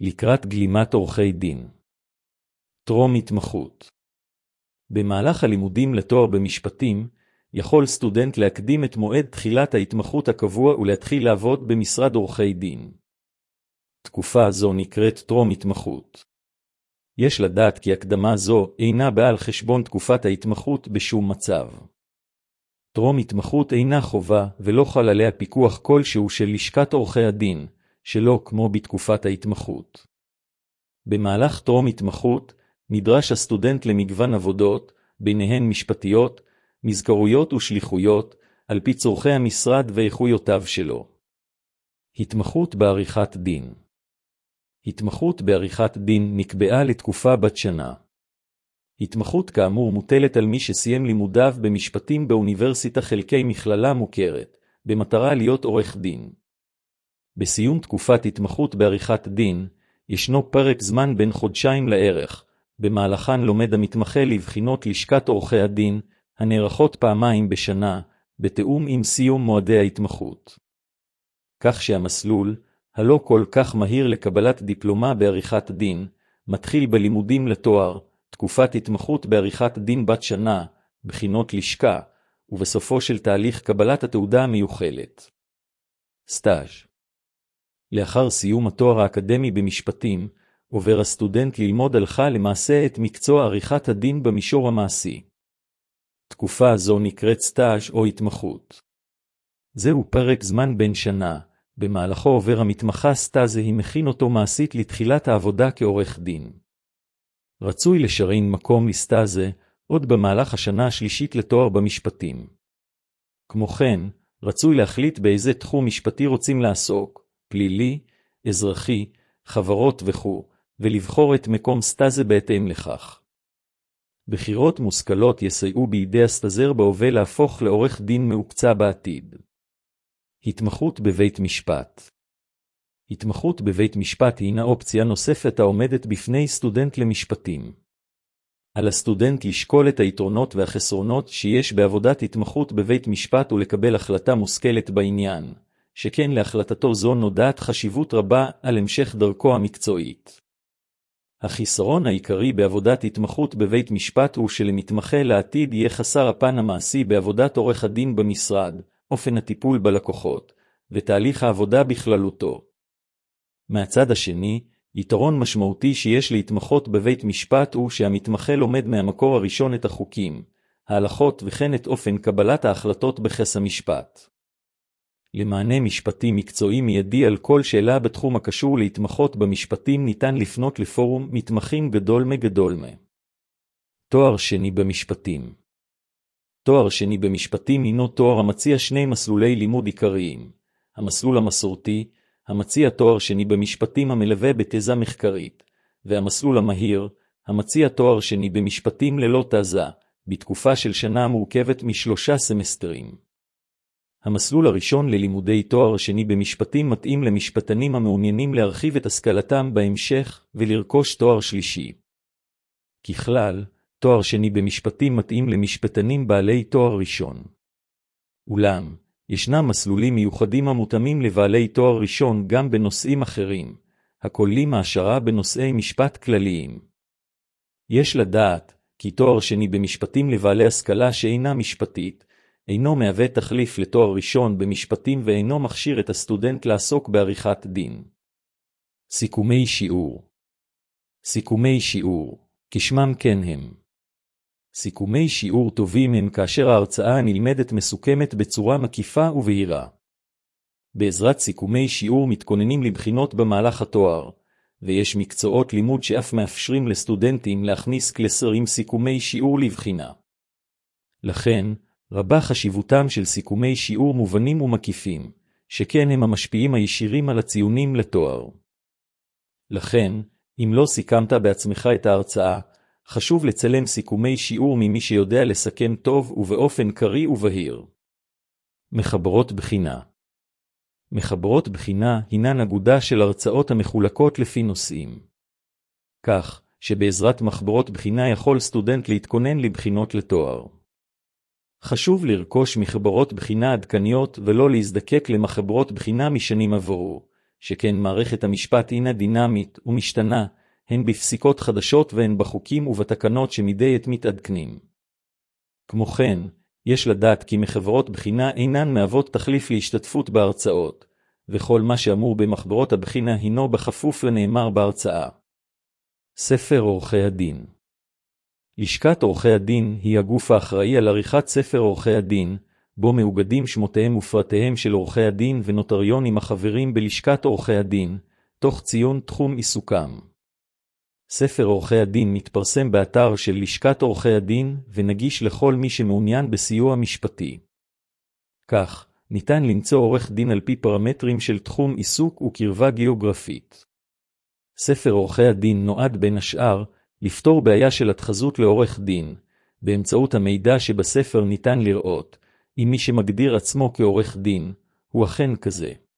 לקראת גלימת עורכי דין. טרום התמחות. במהלך הלימודים לתואר במשפטים, יכול סטודנט להקדים את מועד תחילת ההתמחות הקבוע ולהתחיל לעבוד במשרד עורכי דין. תקופה זו נקראת טרום התמחות. יש לדעת כי הקדמה זו אינה באה על חשבון תקופת ההתמחות בשום מצב. טרום התמחות אינה חובה ולא חל עליה פיקוח כלשהו של לשכת עורכי הדין, שלא כמו בתקופת ההתמחות. במהלך טרום התמחות נדרש הסטודנט למגוון עבודות, ביניהן משפטיות, מזכרויות ושליחויות, על פי צורכי המשרד ואיכויותיו שלו. התמחות בעריכת דין. התמחות בעריכת דין נקבעה לתקופה בת שנה. התמחות כאמור מוטלת על מי שסיים לימודיו במשפטים באוניברסיטה חלקי מכללה מוכרת, במטרה להיות עורך דין. בסיום תקופת התמחות בעריכת דין, ישנו פרק זמן בין חודשיים לערך, במהלכן לומד המתמחה לבחינות לשכת עורכי הדין, הנערכות פעמיים בשנה, בתאום עם סיום מועדי ההתמחות. כך שהמסלול, הלא כל כך מהיר לקבלת דיפלומה בעריכת דין, מתחיל בלימודים לתואר, תקופת התמחות בעריכת דין בת שנה, בחינות לשכה, ובסופו של תהליך קבלת התעודה המיוחלת. סטאז'. לאחר סיום התואר האקדמי במשפטים, עובר הסטודנט ללמוד הלכה למעשה את מקצוע עריכת הדין במישור המעשי. תקופה זו נקראת סטאז' או התמחות. זהו פרק זמן בין שנה, במהלכו עובר המתמחה סטאז' היא מכין אותו מעשית לתחילת העבודה כעורך דין. רצוי לשריין מקום לסטאז' עוד במהלך השנה השלישית לתואר במשפטים. כמו כן, רצוי להחליט באיזה תחום משפטי רוצים לעסוק, פלילי, אזרחי, חברות וכו', ולבחור את מקום סטאז' בהתאם לכך. בחירות מושכלות יסייעו בידי הסטאזר בהווה להפוך לעורך דין מעוקצה בעתיד. התמחות בבית משפט. התמחות בבית משפט הינה אופציה נוספת העומדת בפני סטודנט למשפטים. על הסטודנט לשקול את היתרונות והחסרונות שיש בעבודת התמחות בבית משפט ולקבל החלטה מושכלת בעניין, שכן להחלטתו זו נודעת חשיבות רבה על המשך דרכו המקצועית. החיסרון העיקרי בעבודת התמחות בבית משפט הוא שלמתמחה לעתיד יהיה חסר הפן המעשי בעבודת עורך הדין במשרד, אופן הטיפול בלקוחות, ותהליך העבודה בכללותו. מהצד השני, יתרון משמעותי שיש להתמחות בבית משפט הוא שהמתמחה לומד מהמקור הראשון את החוקים, ההלכות וכן את אופן קבלת ההחלטות בכס המשפט. למענה משפטי מקצועי מיידי על כל שאלה בתחום הקשור להתמחות במשפטים ניתן לפנות לפורום מתמחים גדול. תואר שני במשפטים. תואר שני במשפטים הינו תואר המציע שני מסלולי לימוד עיקריים. המסלול המסורתי, המציע תואר שני במשפטים המלווה בתזה מחקרית, והמסלול המהיר, המציע תואר שני במשפטים ללא תזה, בתקופה של שנה המורכבת מ3 סמסטרים. המסלול הראשון ללימודי תואר שני במשפטים מתאים למשפטנים המעוניינים להרחיב את השכלתם בהמשך ולרכוש תואר שלישי. ככלל, תואר שני במשפטים מתאים למשפטנים בעלי תואר ראשון. אולם, ישנם מסלולים מיוחדים המותאמים לבעלי תואר ראשון גם בנושאים אחרים, הכוללים העשרה בנושאי משפט כלליים. יש לדעת כי תואר שני במשפטים לבעלי השכלה שאינה משפטית, אינו מהווה תחליף לתואר ראשון במשפטים ואינו מכשיר את הסטודנט לעסוק בעריכת דין. סיכומי שיעור. סיכומי שיעור, כשמם כן הם. סיכומי שיעור טובים הם כאשר ההרצאה הנלמדת מסוכמת בצורה מקיפה ובהירה. בעזרת סיכומי שיעור מתכוננים לבחינות במהלך התואר, ויש מקצועות לימוד שאף מאפשרים לסטודנטים להכניס קלסר עם סיכומי שיעור לבחינה. לכן, רבה חשיבותם של סיכומי שיעור מובנים ומקיפים, שכן הם המשפיעים הישירים על הציונים לתואר. לכן, אם לא סיכמת בעצמך את ההרצאה, חשוב לצלם סיכומי שיעור ממי שיודע לסכם טוב ובאופן קרי ובהיר. מחברות בחינה. מחברות בחינה הינן אגודה של הרצאות המחולקות לפי נושאים. כך, שבעזרת מחברות בחינה יכול סטודנט להתכונן לבחינות לתואר. חשוב לרכוש מחברות בחינה עדכניות ולא להזדקק למחברות בחינה משנים עברו, שכן מערכת המשפט הינה דינמית ומשתנה, הן בפסיקות חדשות והן בחוקים ובתקנות שמדי עת מתעדכנים. כמו כן, יש לדעת כי מחברות בחינה אינן מהוות תחליף להשתתפות בהרצאות, וכל מה שאמור במחברות הבחינה הינו בכפוף לנאמר בהרצאה. ספר עורכי הדין. לשכת עורכי הדין היא הגוף האחראי על עריכת ספר עורכי הדין, בו מאוגדים שמותיהם ופרטיהם של עורכי הדין ונוטריונים החברים בלשכת עורכי הדין, תוך ציון תחום עיסוקם. ספר עורכי הדין מתפרסם באתר של לשכת עורכי הדין ונגיש לכל מי שמעוניין בסיוע משפטי. כך, ניתן למצוא עורך דין על פי פרמטרים של תחום עיסוק וקרבה גיאוגרפית. ספר עורכי הדין נועד בין השאר לפתור בעיה של התחזות לעורך דין, באמצעות המידע שבספר ניתן לראות, אם מי שמגדיר עצמו כעורך דין, הוא אכן כזה.